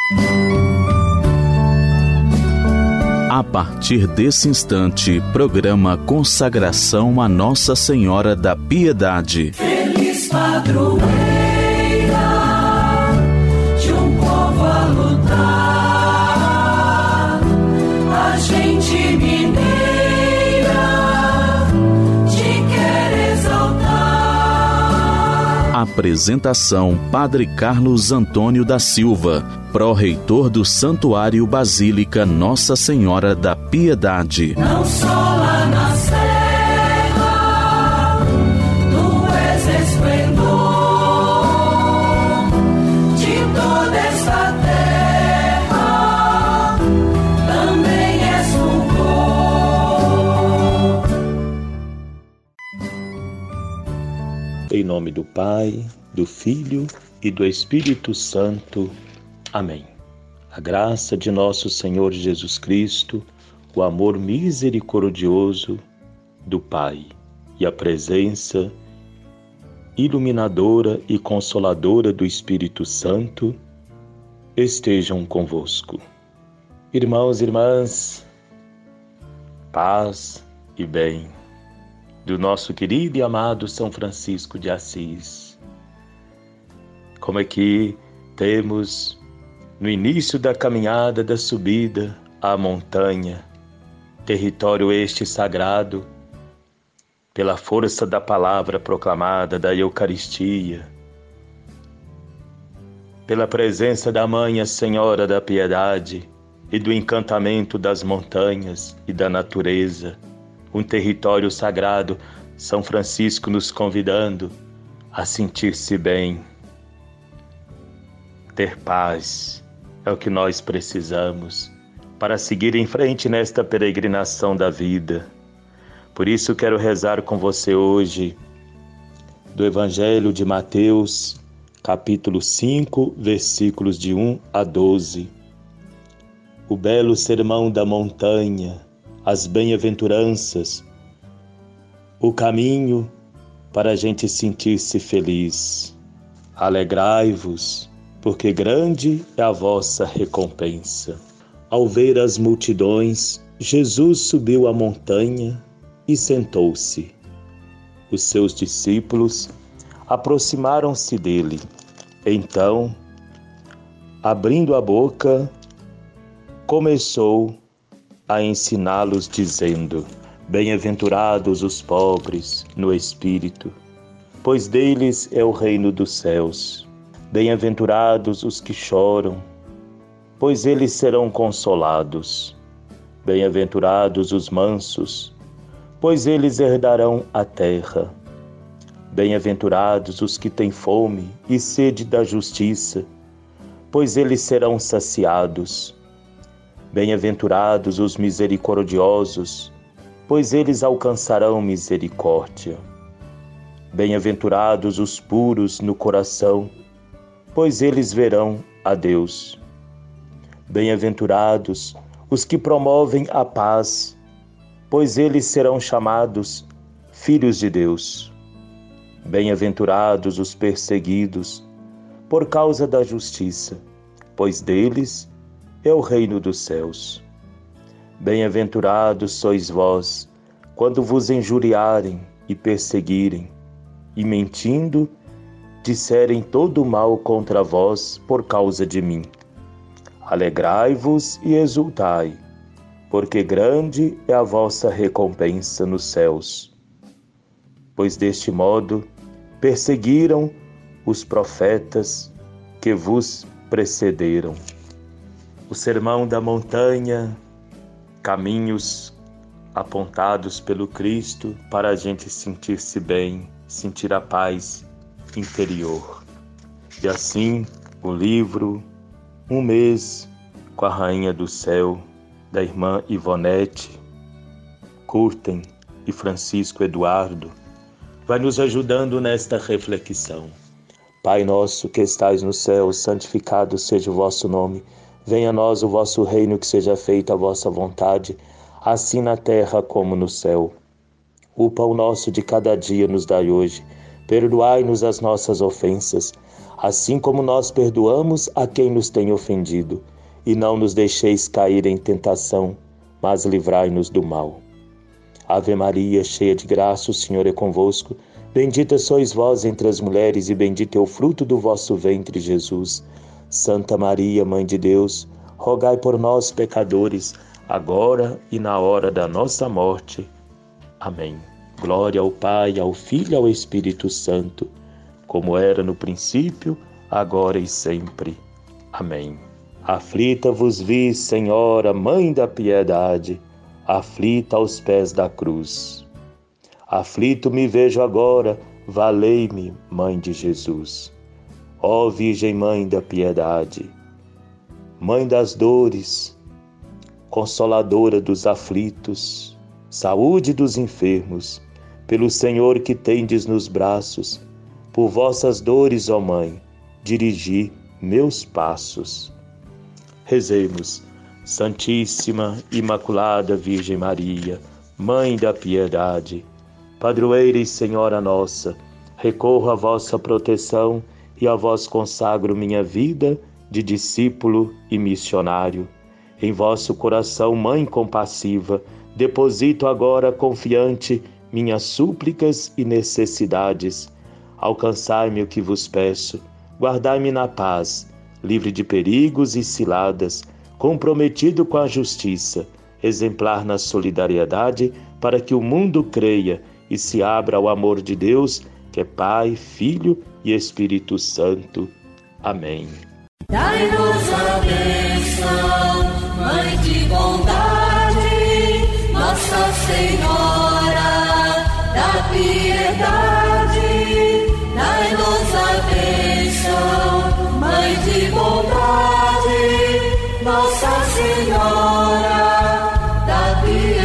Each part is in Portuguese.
A partir desse instante, programa Consagração a Nossa Senhora da Piedade. Feliz padroeira de um povo a lutar, a gente mineira te quer exaltar. Apresentação: Padre Carlos Antônio da Silva, pró-reitor do Santuário Basílica Nossa Senhora da Piedade. Não só lá na serra, tu és esplendor de toda esta terra, também és louvor. Em nome do Pai, do Filho e do Espírito Santo. Amém. A graça de nosso Senhor Jesus Cristo, o amor misericordioso do Pai e a presença iluminadora e consoladora do Espírito Santo estejam convosco. Irmãos e irmãs, paz e bem do nosso querido e amado São Francisco de Assis. Como é que temos no início da caminhada da subida à montanha, território este sagrado, pela força da palavra proclamada, da Eucaristia, pela presença da Mãe, a Senhora da Piedade, e do encantamento das montanhas e da natureza, um território sagrado, São Francisco nos convidando a sentir-se bem, ter paz. É o que nós precisamos para seguir em frente nesta peregrinação da vida. Por isso quero rezar com você hoje do Evangelho de Mateus, capítulo 5, versículos de 1 a 12. O belo sermão da montanha, as bem-aventuranças, o caminho para a gente sentir-se feliz. Alegrai-vos, porque grande é a vossa recompensa. Ao ver as multidões, Jesus subiu a montanha e sentou-se. Os seus discípulos aproximaram-se dele. Então, abrindo a boca, começou a ensiná-los, dizendo: Bem-aventurados os pobres no espírito, pois deles é o reino dos céus. Bem-aventurados os que choram, pois eles serão consolados. Bem-aventurados os mansos, pois eles herdarão a terra. Bem-aventurados os que têm fome e sede da justiça, pois eles serão saciados. Bem-aventurados os misericordiosos, pois eles alcançarão misericórdia. Bem-aventurados os puros no coração, pois eles verão a Deus. Bem-aventurados os que promovem a paz, pois eles serão chamados filhos de Deus. Bem-aventurados os perseguidos por causa da justiça, pois deles é o reino dos céus. Bem-aventurados sois vós, quando vos injuriarem e perseguirem, e mentindo, disserem todo o mal contra vós por causa de mim. Alegrai-vos e exultai, porque grande é a vossa recompensa nos céus. Pois deste modo perseguiram os profetas que vos precederam. O Sermão da Montanha, caminhos apontados pelo Cristo para a gente sentir-se bem, sentir a paz interior. E assim, o livro Um Mês com a Rainha do Céu, da irmã Ivonete Curten e Francisco Eduardo, vai nos ajudando nesta reflexão. Pai nosso que estais no céu, santificado seja o vosso nome. Venha a nós o vosso reino, que seja feita a vossa vontade, assim na terra como no céu. O pão nosso de cada dia nos dai hoje. Perdoai-nos as nossas ofensas, assim como nós perdoamos a quem nos tem ofendido. E não nos deixeis cair em tentação, mas livrai-nos do mal. Ave Maria, cheia de graça, o Senhor é convosco. Bendita sois vós entre as mulheres, e bendito é o fruto do vosso ventre, Jesus. Santa Maria, Mãe de Deus, rogai por nós, pecadores, agora e na hora da nossa morte. Amém. Glória ao Pai, ao Filho e ao Espírito Santo, como era no princípio, agora e sempre. Amém. Aflita vos vi, Senhora, Mãe da piedade, aflita aos pés da cruz. Aflito me vejo agora, valei-me, Mãe de Jesus. Ó Virgem Mãe da piedade, Mãe das dores, Consoladora dos aflitos, saúde dos enfermos, pelo Senhor que tendes nos braços, por vossas dores, ó Mãe, dirigi meus passos. Rezemos. Santíssima, Imaculada Virgem Maria, Mãe da piedade, Padroeira e Senhora nossa, recorro à vossa proteção e a vós consagro minha vida de discípulo e missionário. Em vosso coração, Mãe compassiva, deposito agora confiante minhas súplicas e necessidades. Alcançai-me o que vos peço, guardai-me na paz, livre de perigos e ciladas, comprometido com a justiça, exemplar na solidariedade, para que o mundo creia e se abra ao amor de Deus, que é Pai, Filho e Espírito Santo. Amém. Dai-nos a bênção, Mãe de bondade, Nossa Senhora da piedade. Dai-nos a bênção, Mãe de bondade, Nossa Senhora da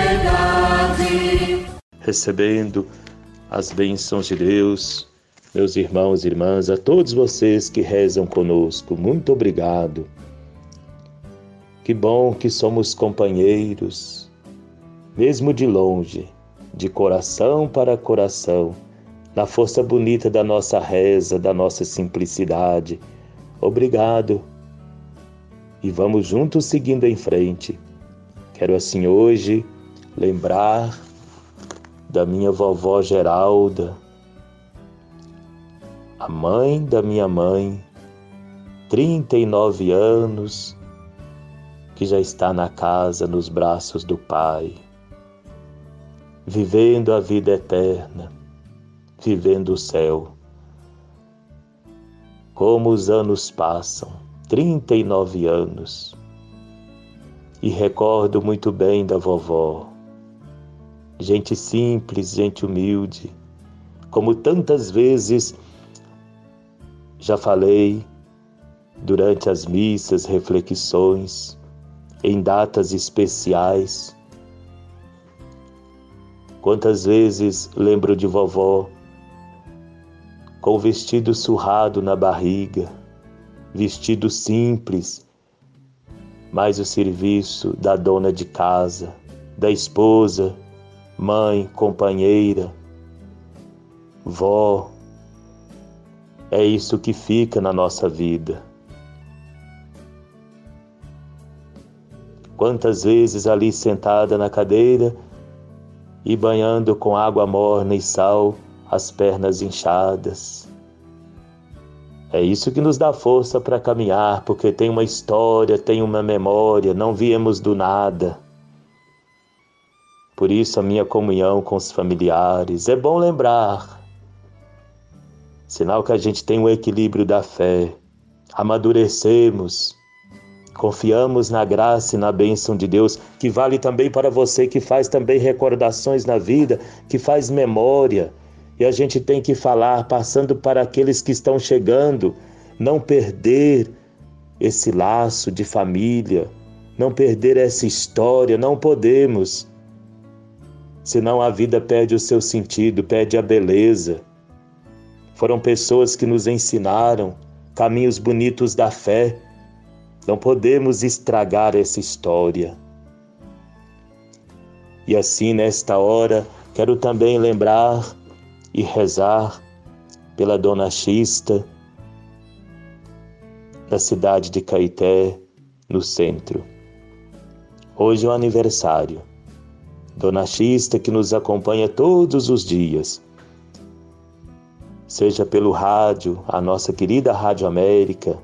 piedade. Recebendo as bênçãos de Deus, meus irmãos e irmãs, a todos vocês que rezam conosco, muito obrigado. Que bom que somos companheiros, mesmo de longe, de coração para coração, na força bonita da nossa reza, da nossa simplicidade. Obrigado. E vamos juntos seguindo em frente. Quero assim hoje lembrar da minha vovó Geralda, a mãe da minha mãe, 39 anos, que já está na casa, nos braços do Pai, vivendo a vida eterna, vivendo o céu. Como os anos passam, 39 anos, e recordo muito bem da vovó, gente simples, gente humilde, como tantas vezes já falei durante as missas, reflexões, em datas especiais. Quantas vezes lembro de vovó com o vestido surrado na barriga, vestido simples, mas o serviço da dona de casa, da esposa, mãe, companheira, vó. É isso que fica na nossa vida. Quantas vezes ali sentada na cadeira e banhando com água morna e sal as pernas inchadas. É isso que nos dá força para caminhar, porque tem uma história, tem uma memória, não viemos do nada. Por isso a minha comunhão com os familiares. É bom lembrar. Sinal que a gente tem o equilíbrio da fé. Amadurecemos. Confiamos na graça e na bênção de Deus, que vale também para você, que faz também recordações na vida, que faz memória. E a gente tem que falar, passando para aqueles que estão chegando, não perder esse laço de família, não perder essa história, não podemos. Senão a vida perde o seu sentido, perde a beleza. Foram pessoas que nos ensinaram caminhos bonitos da fé. Não podemos estragar essa história. E assim, nesta hora, quero também lembrar e rezar pela Dona Xista, da cidade de Caeté, no centro. Hoje é o aniversário. Dona Xista, que nos acompanha todos os dias, seja pelo rádio, a nossa querida Rádio América,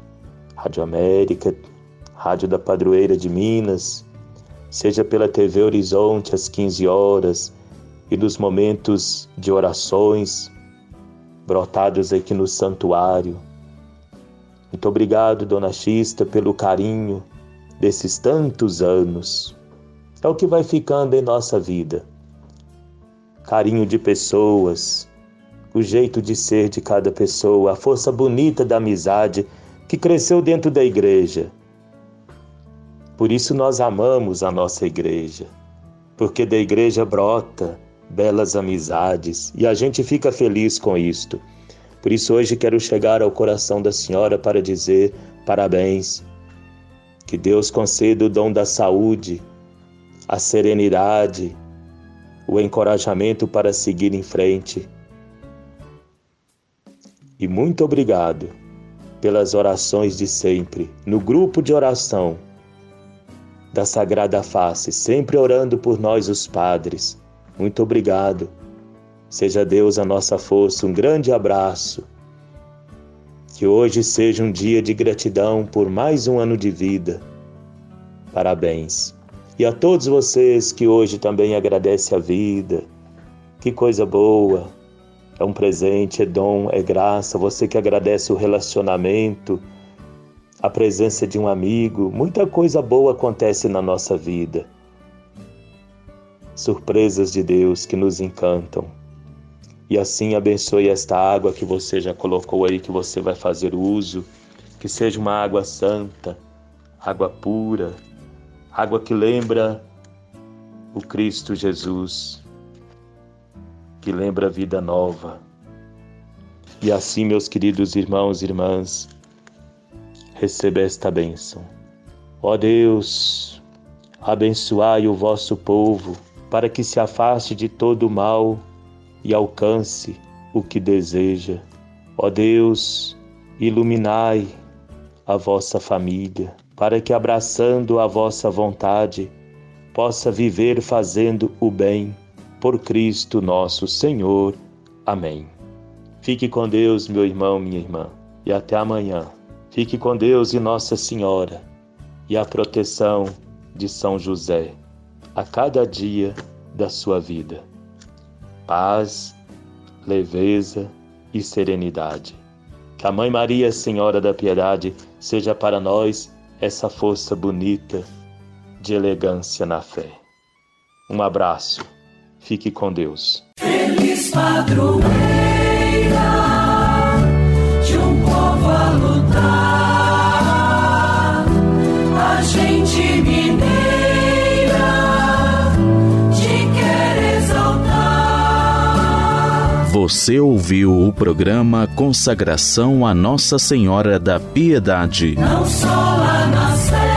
Rádio da Padroeira de Minas, seja pela TV Horizonte às 15 horas e nos momentos de orações brotados aqui no santuário. Muito obrigado, Dona Xista, pelo carinho desses tantos anos. É o que vai ficando em nossa vida. Carinho de pessoas, o jeito de ser de cada pessoa, a força bonita da amizade que cresceu dentro da igreja. Por isso nós amamos a nossa igreja, porque da igreja brota belas amizades e a gente fica feliz com isto. Por isso hoje quero chegar ao coração da senhora para dizer parabéns, que Deus conceda o dom da saúde, a serenidade, o encorajamento para seguir em frente. E muito obrigado pelas orações de sempre, no grupo de oração da Sagrada Face, sempre orando por nós os padres. Muito obrigado. Seja Deus a nossa força, um grande abraço. Que hoje seja um dia de gratidão por mais um ano de vida. Parabéns. E a todos vocês que hoje também agradecem a vida. Que coisa boa. É um presente, é dom, é graça. Você que agradece o relacionamento, a presença de um amigo. Muita coisa boa acontece na nossa vida. Surpresas de Deus que nos encantam. E assim abençoe esta água que você já colocou aí, que você vai fazer uso. Que seja uma água santa, água pura, água que lembra o Cristo Jesus, que lembra a vida nova. E assim, meus queridos irmãos e irmãs, receba esta bênção. Ó Deus, abençoai o vosso povo, para que se afaste de todo o mal e alcance o que deseja. Ó Deus, iluminai a vossa família, para que, abraçando a vossa vontade, possa viver fazendo o bem, por Cristo nosso Senhor. Amém. Fique com Deus, meu irmão, minha irmã, e até amanhã. Fique com Deus e Nossa Senhora, e a proteção de São José a cada dia da sua vida. Paz, leveza e serenidade. Que a Mãe Maria, Senhora da Piedade, seja para nós essa força bonita de elegância na fé. Um abraço. Fique com Deus. Feliz padroeira de um povo a lutar, a gente mineira te quer exaltar. Você ouviu o programa Consagração a Nossa Senhora da Piedade. Não só lá na